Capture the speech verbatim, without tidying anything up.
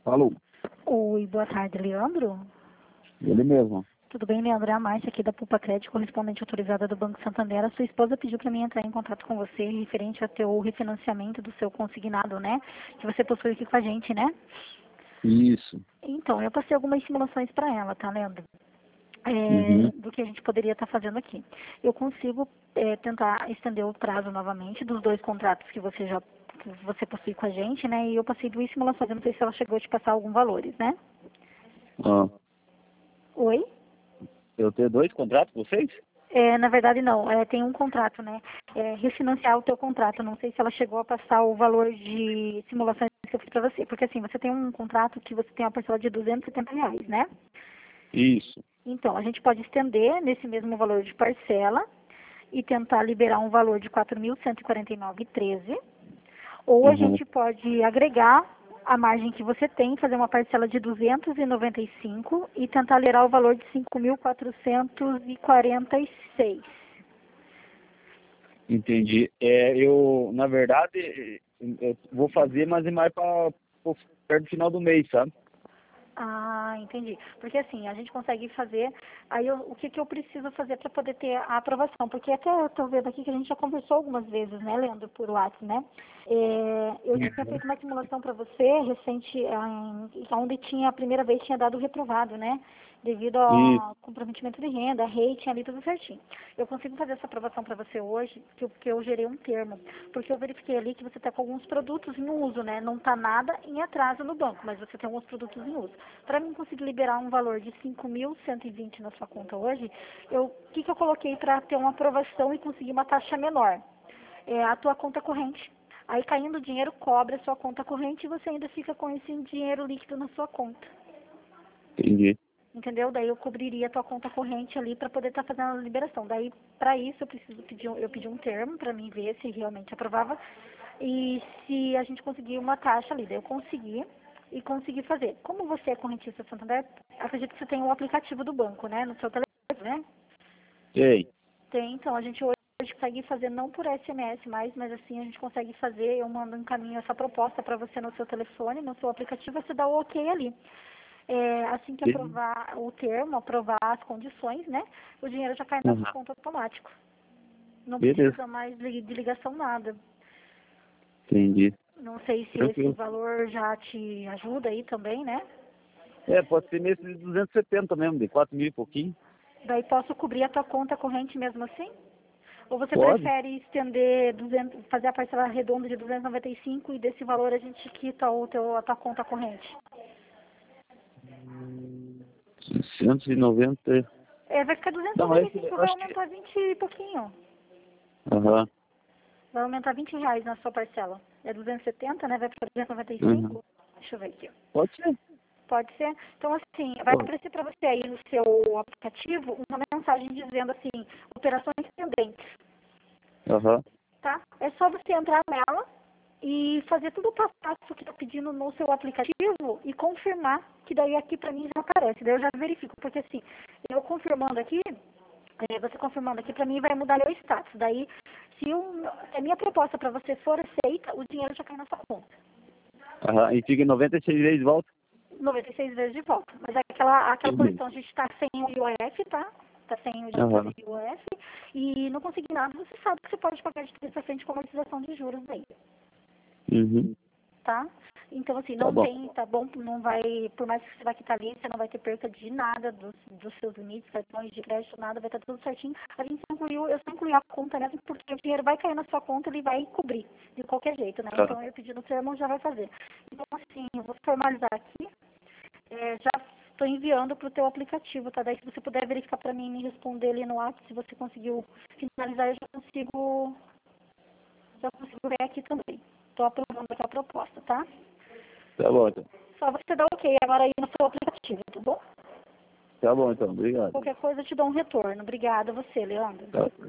Alô? Oi, boa tarde, Leandro. Ele mesmo. Tudo bem, Leandro? É a Márcia aqui da Pulpa Crédito, correspondente autorizada do Banco Santander. A sua esposa pediu para mim entrar em contato com você referente ao teu refinanciamento do seu consignado, né? Que você possui aqui com a gente, né? Isso. Então, eu passei algumas simulações para ela, tá, Leandro? É, Uhum. do que a gente poderia estar fazendo aqui. Eu consigo é, tentar estender o prazo novamente dos dois contratos que você já que você possui com a gente, né? E eu passei duas simulações, eu não sei se ela chegou a te passar alguns valores, né? Ah, Oi? eu tenho dois contratos com vocês? É, na verdade não, é, tem um contrato, né? É, refinanciar o teu contrato. Não sei se ela chegou a passar o valor de simulações que eu fiz para você. Porque assim, você tem um contrato que você tem uma parcela de duzentos e setenta reais, né? Isso. Então, a gente pode estender nesse mesmo valor de parcela e tentar liberar um valor de quatro mil cento e quarenta e nove vírgula treze. Ou a Uhum. gente pode agregar a margem que você tem, fazer uma parcela de duzentos e noventa e cinco e tentar liberar o valor de cinco mil quatrocentos e quarenta e seis. Entendi. É, eu, na verdade, eu vou fazer, mas é mais para perto do final do mês, sabe? Ah, entendi. Porque assim, a gente consegue fazer, aí eu- o que, que eu preciso fazer para poder ter a aprovação? Porque até eu tô vendo aqui que a gente já conversou algumas vezes, né, Leandro, por WhatsApp, né? É, eu já tinha feito uma simulação para você recente, ah, em- onde tinha, a primeira vez tinha dado reprovado, né? Devido Isso. ao comprometimento de renda, rating ali, tudo certinho. Eu consigo fazer essa aprovação para você hoje, que eu, que eu gerei um termo. Porque eu verifiquei ali que você está com alguns produtos em uso, né? Não está nada em atraso no banco, mas você tem alguns produtos em uso. Para mim conseguir liberar um valor de cinco mil cento e vinte na sua conta hoje, eu, o que, que eu coloquei para ter uma aprovação e conseguir uma taxa menor? É a tua conta corrente. Aí caindo o dinheiro, cobre a sua conta corrente e você ainda fica com esse dinheiro líquido na sua conta. Entendi. Entendeu? Daí eu cobriria a tua conta corrente ali para poder estar fazendo a liberação. Daí, para isso, eu preciso pedir, um- eu pedi um termo para mim ver se realmente aprovava e se a gente conseguir uma taxa ali. Daí eu consegui e consegui fazer. Como você é correntista Santander, acredito que você tem o aplicativo do banco, né? No seu telefone, né? Sei. Tem, então a gente hoje consegue fazer não por S M S mais, mas assim a gente consegue fazer, eu mando um caminho essa proposta para você no seu telefone, no seu aplicativo, você dá o ok ali. É, assim que Be- aprovar o termo, aprovar as condições, né? O dinheiro já cai na Uhum. sua conta automático. Não Beleza. precisa mais de de ligação nada. Entendi. Não sei se esse Tranquilo. valor já te ajuda aí também, né? É, pode ser nesse de duzentos e setenta mesmo, de quatro mil e pouquinho. Daí posso cobrir a tua conta corrente mesmo assim? Ou você Pode? prefere estender, duzentos, fazer a parcela redonda de duzentos e noventa e cinco e desse valor a gente quita o teu, a tua conta corrente? seiscentos e noventa. É, vai ficar duzentos e Não, noventa e esse cinco, eu vai acho que. aumentar vinte e pouquinho. Aham. Vai aumentar vinte reais na sua parcela. É duzentos e setenta, né? Vai para duzentos e noventa e Uhum. cinco. Deixa eu ver aqui. Pode ser. Pode ser? Então, assim, vai Pode. aparecer para você aí no seu aplicativo uma mensagem dizendo assim, operações pendentes. Aham. Tá? É só você entrar nela e fazer tudo o passo a passo que está pedindo no seu aplicativo e confirmar, que daí aqui para mim já aparece. Daí eu já verifico, porque assim, eu confirmando aqui, eh, você confirmando aqui, para mim vai mudar meu status. Daí, se o- a minha proposta para você for aceita, o dinheiro já cai na sua conta. Aham. E fica noventa e seis vezes de volta? noventa e seis vezes de volta. Mas aquela, aquela Entendi. posição a gente está sem o I O F, tá? Está sem o diretor Aham. de I O F. E não conseguir nada, você sabe que você pode pagar de trás para frente com amortização de juros aí. Uhum. Tá? Então, assim, Tá não bom. tem, tá bom? Não vai, por mais que você vai quitar ali, você não vai ter perca de nada dos, dos seus limites, cartões de crédito, nada, vai estar tudo certinho. A gente só incluiu, eu só incluí a conta mesmo, porque o dinheiro vai cair na sua conta, ele vai cobrir, de qualquer jeito, né? Tá. Então, eu pedi no termo, já vai fazer. Então, assim, eu vou formalizar aqui, é, já estou enviando para o teu aplicativo, tá? Daí, se você puder verificar para mim e me responder ali no WhatsApp, se você conseguiu finalizar, eu já consigo, já consigo ver aqui também. Estou aprovando aqui a proposta, tá? Tá bom, então. Só você dá ok agora aí no seu aplicativo, tá bom? Tá bom, então. Obrigado. Qualquer coisa eu te dou um retorno. Obrigada a você, Leandro. Tá.